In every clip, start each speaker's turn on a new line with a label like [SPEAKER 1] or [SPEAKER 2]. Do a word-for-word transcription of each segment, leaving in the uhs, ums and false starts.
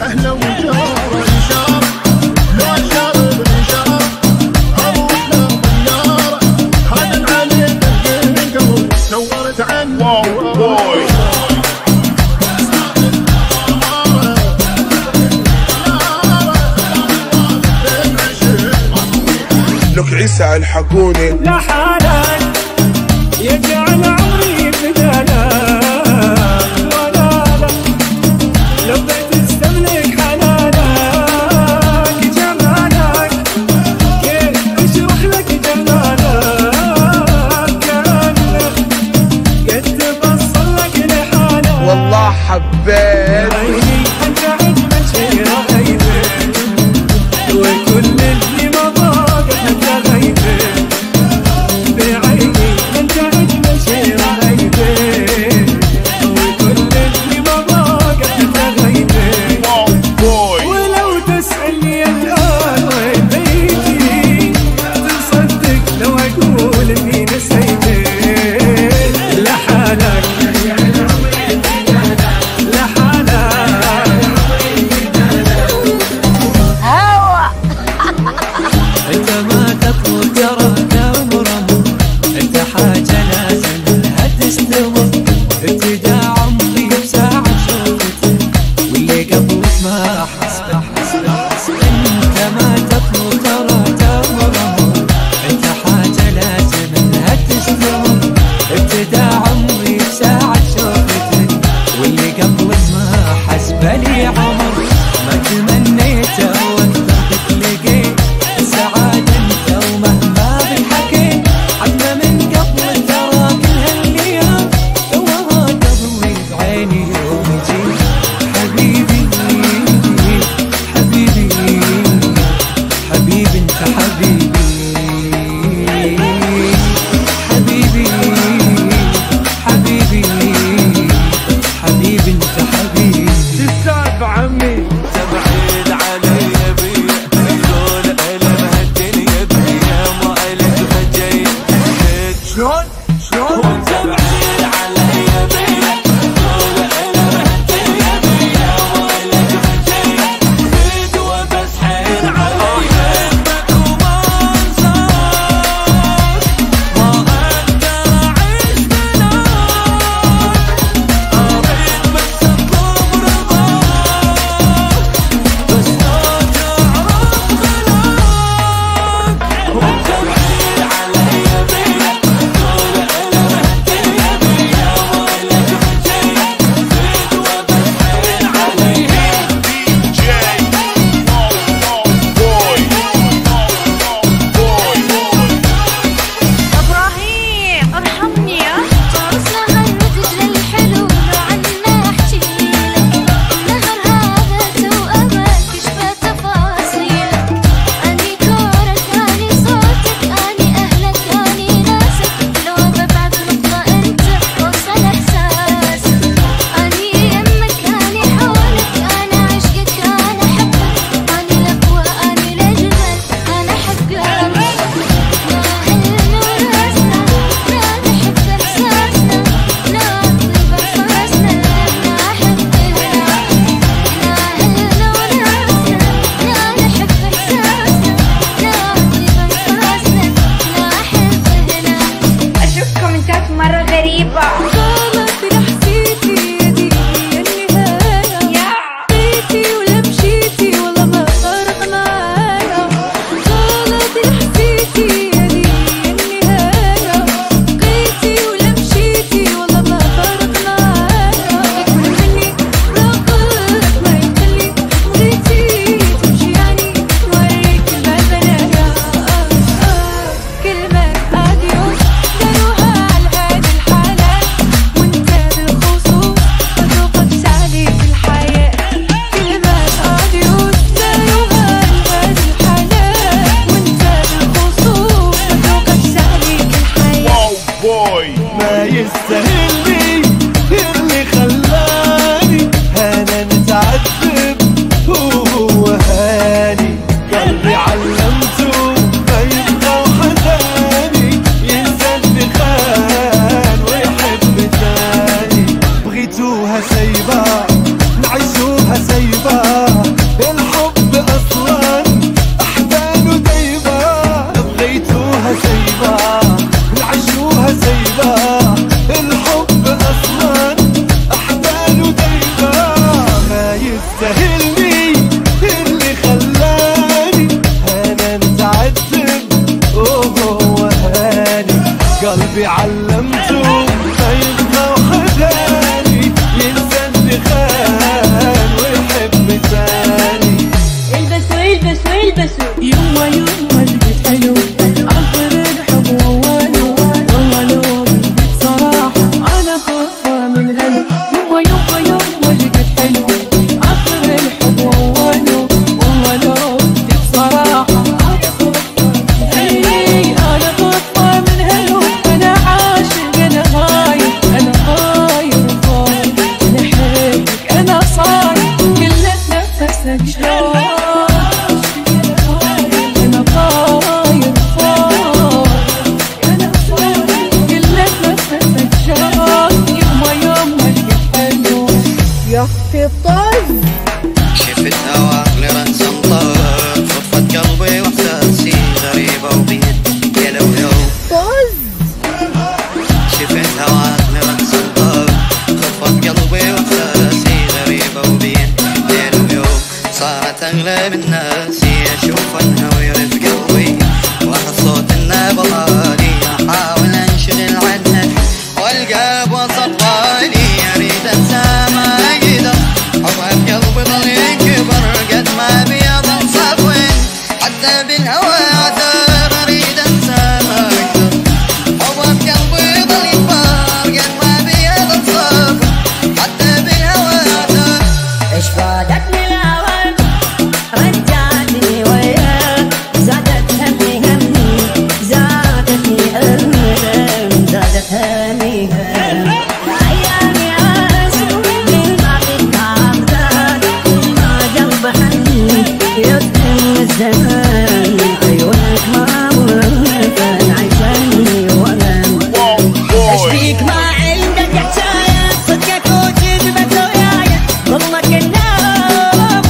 [SPEAKER 1] اهلا وجارة إشارة لو شارب الإشارة أروح له طيارة هذا العليم من قبل سورت عنه واو بوي
[SPEAKER 2] لك عيسى الحقوني
[SPEAKER 3] لا حالك يجعل عمري بدانا ولا لا لو بتستملك حنانك جمالك كيف اشرح لك جمالك كانك قد تبصر لك لحالك
[SPEAKER 2] والله حبيت
[SPEAKER 3] عيني انت اجمل شيء رايته وكل اللي مضاق انت غيبه بعيني انت اجمل شيء رايته وكل اللي مضاق انت غيبه ولو تسألني الآن وين بيتي تصدق لو اقول اني نسيتك لحالك انت ما تطلب تراك مرمى انت حاجة لازم انها تستمر ابتداء عمري بساعة شوفتك واللي قبلك ما حسبك انت ما تطلب تراك مرمى انت حاجة لازم انها تستمر ابتداء عمري بساعة شوفتك واللي قبلك ما حسبلي عمر ما تمنيته وقتك لقيت السعادة انت ومهما بالحكي حتى من قبل ترى كل هالأيام توها قبلي بعيني يوم يجي حبيبي حبيبي حبيبي انت حبيبي حبيبي حبيبي حبيبي انت حبيبي
[SPEAKER 4] تستاهل بعمي قلبي علمته ما يبغى وخذاني ينسى الدخان ويحب ثاني.
[SPEAKER 5] البسوا البسوا البسوا
[SPEAKER 3] يما يما جبت حلو عبر الحب ووالو والله لو بصراحة أنا خايفة من هلو. يما يما يما جبت حلو عبر الحب ووالو والله لو بصراحة إيه أنا خايفة من هلو. أنا عاشق أنا غايب أنا غايب غايب أنا حبك أنا صاير كلك نفسك شلون
[SPEAKER 5] في الطز.
[SPEAKER 6] شفت هواك لرأس انطر خطفت قلبي واحساسي غريبة وبين يلو يو
[SPEAKER 5] طز.
[SPEAKER 6] شفت هواك لرأس انطر خطفت قلبي واحساسي غريبة وبين يلو يو صارت اغلب الناس اشوف انها ويرد قلبي واحس صوت النبض عالي احاول انشغل عنها والقلب وسط بالي اريد انسى ما اقدر حبك قلبي ضل يكبر قد ما بيضل صفوين حتى بالهوى اعذر اريد انسى ما اقدر حبك قلبي ضل يكبر قد ما بيضل صفوين حتى بالهوى اعذر.
[SPEAKER 5] ايش فادتني الاوان رجعتني وياك زادت همي همي زادتني همي زادت همي همي ايامي عاشوا من بعد تعبت ما قلب حني يدخل الزمان عيونك ما وقفت عشاني والم. ايش فيك ما عندك حكايه صدقك وكذبت وياي ظلمك النوم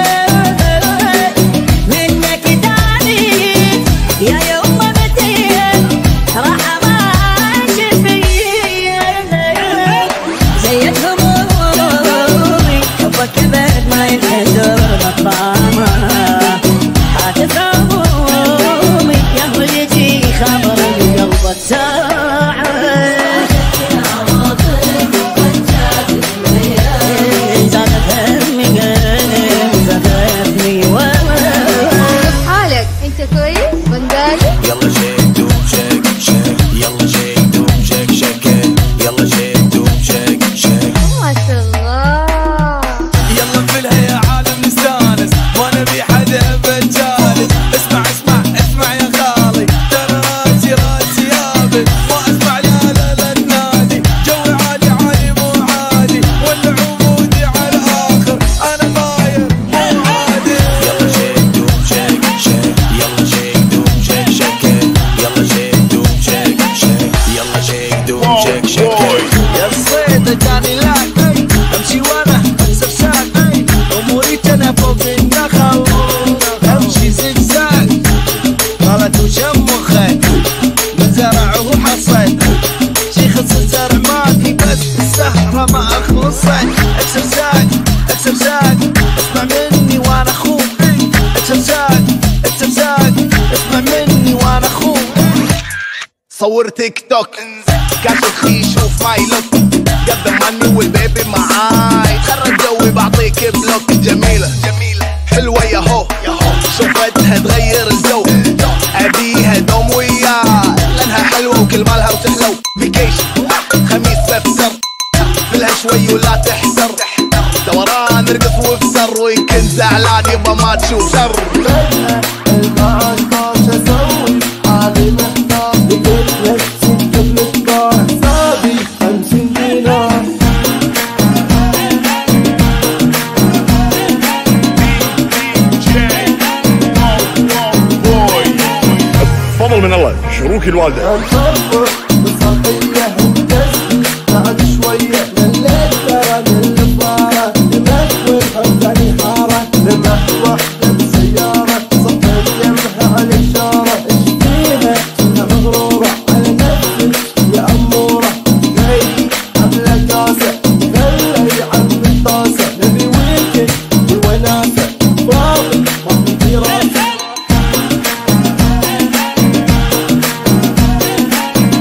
[SPEAKER 5] منك تعديت يا يوم متين راح ما شفيت زيت همومي حبك ابد ما ينحدر الطعمه حاتف همومي يا ولدي خبر بقلبك ساعه زادت همي زادتني كيف حالك؟ انت كويس؟ بندالي؟
[SPEAKER 4] يلا شيك دوم شيك شيك يلا شيك دوم شيك شيك يلا شيك دوم شيك شيك.
[SPEAKER 5] ما شاء الله.
[SPEAKER 4] يلا نفلها يا عالم نستانس ما نبي حدا بجالس. اسمع اسمع اسمع يا خالي ترى راسي راسي يابس ما اسمع لا لا لا تنادي جوي عالي عالي مو عادي ولا عمودي على الاخر انا طاير مو عادي. يلا شيك دوم شيك شيك يلا شيك دوم شيك شيك يلا شيك دوم شيك شيك يلا شيك دوم شيك شيك. يا الصيد جاني لاك امشي وانا سرساك اموري انا فوق النخل امشي زقزاق غلط وشم مخك من زرع وحصد شيخ الزرع ماضي بس السهرة ما اخلصت. اكسر زاق اكسر زاق اسمع مني وانا اخوك اكسر زاق اكسر زاق اسمع مني وانا اخوك.
[SPEAKER 2] صور تيك توك كاشف خي شوف ماي لوك قدم مني والبيبي معاي تخرج جوي بعطيك بلوك. جميلة جميلة حلوة يا هو شوفتها تغير الجو ابيها دوم وياي لانها حلوة وكل مالها وتحلو. فيكيشن خميس سبتر فلها شوي ولا تحتر دوران ارقص وافسر ويمكن زعلان يبا ما تشوف شر.
[SPEAKER 1] فضل من الله شروك الوالدة.
[SPEAKER 4] بعد شوية لليل ترى للفارة لمك والحزن حارة لمح واحدة بسيارة صفت يمها على الإشارة ايش فيها كنا مغرورة على نفسك يا أمورة جاي عاملة كاسة خلي عم الطاسة نبي ويكند والوناسة فاضي ما في دراسة.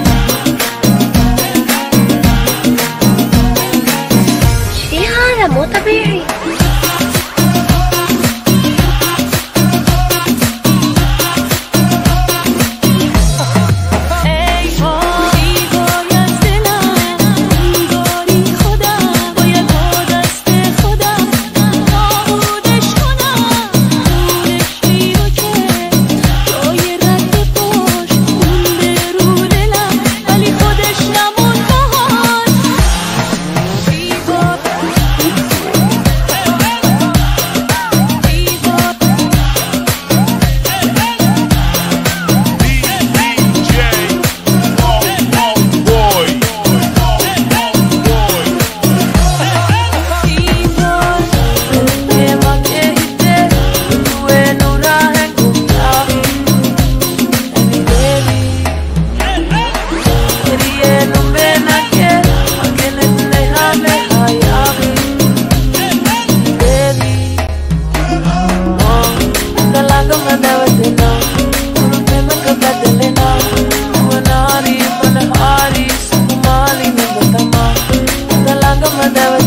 [SPEAKER 3] مدى